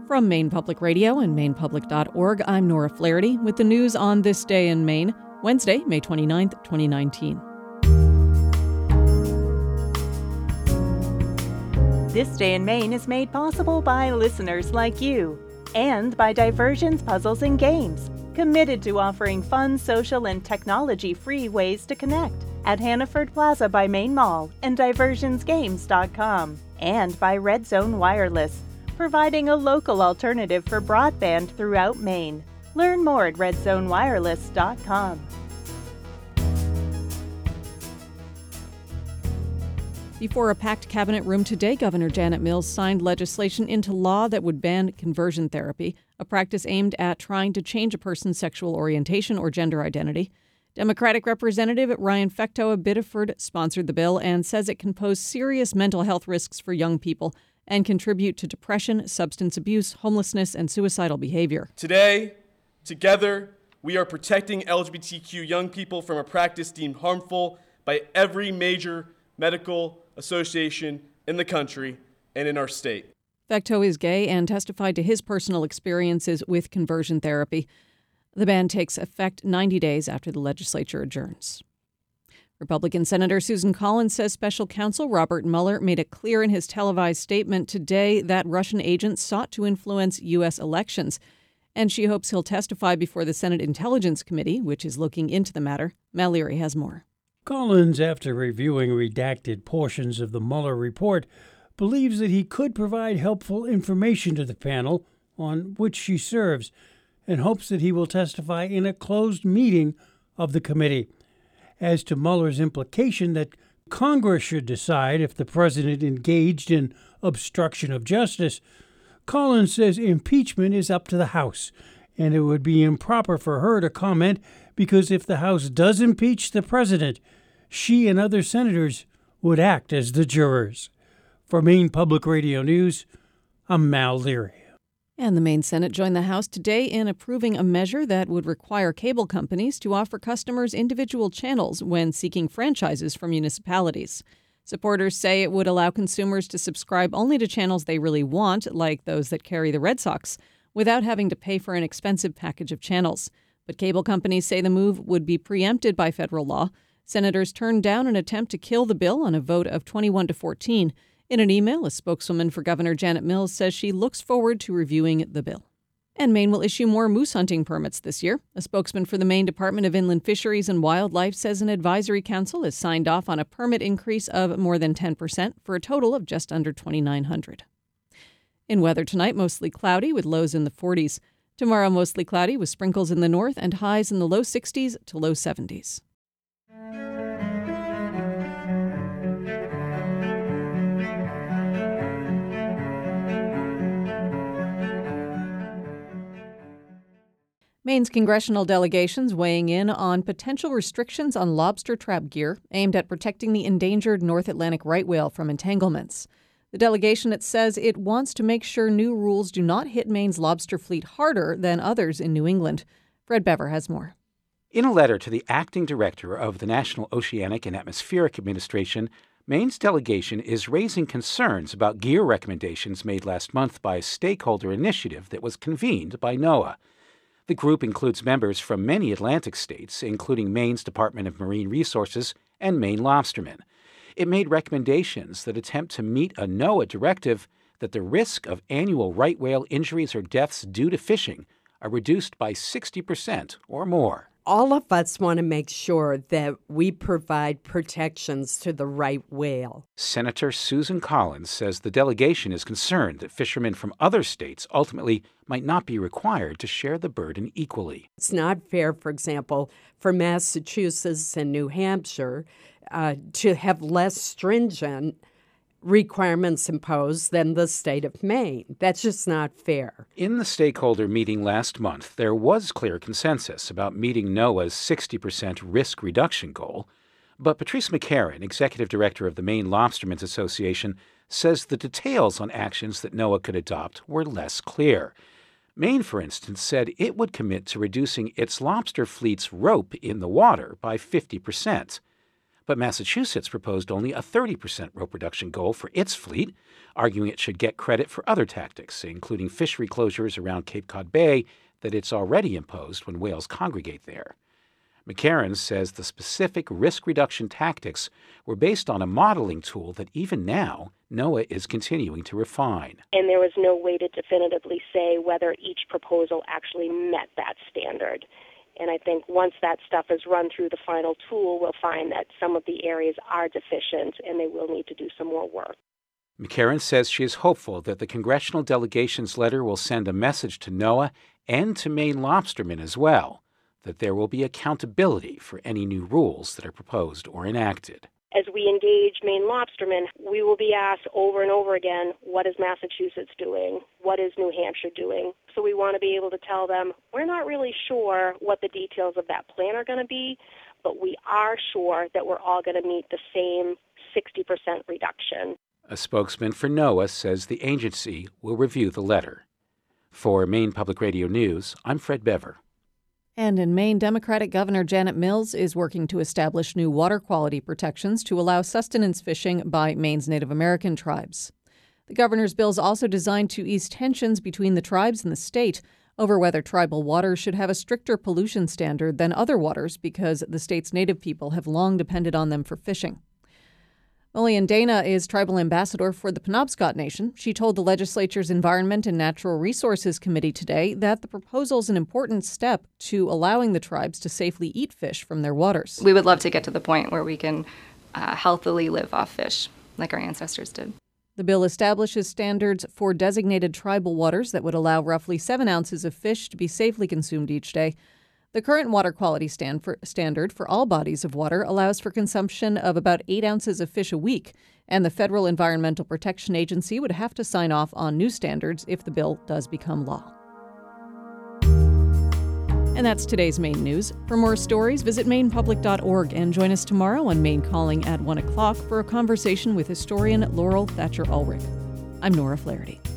From Maine Public Radio and mainepublic.org, I'm Nora Flaherty with the news on this day in Maine, Wednesday, May 29th, 2019. This Day in Maine is made possible by listeners like you and by Diversions Puzzles and Games, committed to offering fun, social, and technology-free ways to connect at Hannaford Plaza by Maine Mall and diversionsgames.com, and by Red Zone Wireless, providing a local alternative for broadband throughout Maine. Learn more at redzonewireless.com. Before a packed cabinet room today, Governor Janet Mills signed legislation into law that would ban conversion therapy, a practice aimed at trying to change a person's sexual orientation or gender identity. Democratic Representative Ryan Fecteau of Biddeford sponsored the bill and says it can pose serious mental health risks for young people and contribute to depression, substance abuse, homelessness, and suicidal behavior. Today, together, we are protecting LGBTQ young people from a practice deemed harmful by every major medical association in the country and in our state. Fecteau is gay and testified to his personal experiences with conversion therapy. The ban takes effect 90 days after the legislature adjourns. Republican Senator Susan Collins says special counsel Robert Mueller made it clear in his televised statement today that Russian agents sought to influence U.S. elections, and she hopes he'll testify before the Senate Intelligence Committee, which is looking into the matter. Mal Leary has more. Collins, after reviewing redacted portions of the Mueller report, believes that he could provide helpful information to the panel on which she serves and hopes that he will testify in a closed meeting of the committee. As to Mueller's implication that Congress should decide if the president engaged in obstruction of justice, Collins says impeachment is up to the House, and it would be improper for her to comment because if the House does impeach the president, she and other senators would act as the jurors. For Maine Public Radio News, I'm Mal Leary. And the Maine Senate joined the House today in approving a measure that would require cable companies to offer customers individual channels when seeking franchises from municipalities. Supporters say it would allow consumers to subscribe only to channels they really want, like those that carry the Red Sox, without having to pay for an expensive package of channels. But cable companies say the move would be preempted by federal law. Senators turned down an attempt to kill the bill on a vote of 21-14. In an email, a spokeswoman for Governor Janet Mills says she looks forward to reviewing the bill. And Maine will issue more moose hunting permits this year. A spokesman for the Maine Department of Inland Fisheries and Wildlife says an advisory council has signed off on a permit increase of more than 10% for a total of just under 2,900. In weather tonight, mostly cloudy with lows in the 40s. Tomorrow, mostly cloudy with sprinkles in the north and highs in the low 60s to low 70s. Maine's congressional delegations weighing in on potential restrictions on lobster trap gear aimed at protecting the endangered North Atlantic right whale from entanglements. The delegation, it says it wants to make sure new rules do not hit Maine's lobster fleet harder than others in New England. Fred Bever has more. In a letter to the acting director of the National Oceanic and Atmospheric Administration, Maine's delegation is raising concerns about gear recommendations made last month by a stakeholder initiative that was convened by NOAA. The group includes members from many Atlantic states, including Maine's Department of Marine Resources and Maine lobstermen. It made recommendations that attempt to meet a NOAA directive that the risk of annual right whale injuries or deaths due to fishing are reduced by 60% or more. All of us want to make sure that we provide protections to the right whale. Senator Susan Collins says the delegation is concerned that fishermen from other states ultimately might not be required to share the burden equally. It's not fair, for example, for Massachusetts and New Hampshire to have less stringent requirements imposed than the state of Maine. That's just not fair. In the stakeholder meeting last month, there was clear consensus about meeting NOAA's 60% risk reduction goal. But Patrice McCarron, executive director of the Maine Lobstermen's Association, says the details on actions that NOAA could adopt were less clear. Maine, for instance, said it would commit to reducing its lobster fleet's rope in the water by 50%. But Massachusetts proposed only a 30% rope reduction goal for its fleet, arguing it should get credit for other tactics, including fishery closures around Cape Cod Bay that it's already imposed when whales congregate there. McCarran says the specific risk reduction tactics were based on a modeling tool that even now NOAA is continuing to refine. And there was no way to definitively say whether each proposal actually met that standard. And I think once that stuff is run through the final tool, we'll find that some of the areas are deficient and they will need to do some more work. McCarran says she is hopeful that the congressional delegation's letter will send a message to NOAA and to Maine lobstermen as well, that there will be accountability for any new rules that are proposed or enacted. As we engage Maine lobstermen, we will be asked over and over again, what is Massachusetts doing? What is New Hampshire doing? So we want to be able to tell them, we're not really sure what the details of that plan are going to be, but we are sure that we're all going to meet the same 60% reduction. A spokesman for NOAA says the agency will review the letter. For Maine Public Radio News, I'm Fred Bever. And in Maine, Democratic Governor Janet Mills is working to establish new water quality protections to allow sustenance fishing by Maine's Native American tribes. The governor's bill is also designed to ease tensions between the tribes and the state over whether tribal waters should have a stricter pollution standard than other waters because the state's native people have long depended on them for fishing. Lillian Dana is tribal ambassador for the Penobscot Nation. She told the legislature's Environment and Natural Resources Committee today that the proposal is an important step to allowing the tribes to safely eat fish from their waters. We would love to get to the point where we can healthily live off fish like our ancestors did. The bill establishes standards for designated tribal waters that would allow roughly 7 ounces of fish to be safely consumed each day. The current water quality standard for all bodies of water allows for consumption of about 8 ounces of fish a week, and the Federal Environmental Protection Agency would have to sign off on new standards if the bill does become law. And that's today's Maine News. For more stories, visit mainepublic.org and join us tomorrow on Maine Calling at 1 o'clock for a conversation with historian Laurel Thatcher Ulrich. I'm Nora Flaherty.